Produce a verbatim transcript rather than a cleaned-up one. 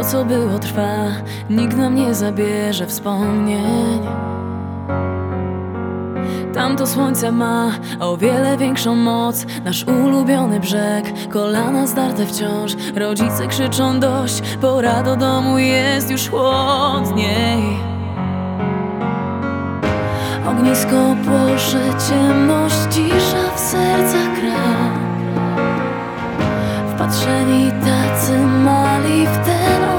co było, trwa. Nikt nam nie zabierze wspomnień. Tamto słońce ma o wiele większą moc. Nasz ulubiony brzeg, kolana zdarte wciąż. Rodzice krzyczą dość, pora do domu, jest już chłodniej. Ognisko płosze, ciemno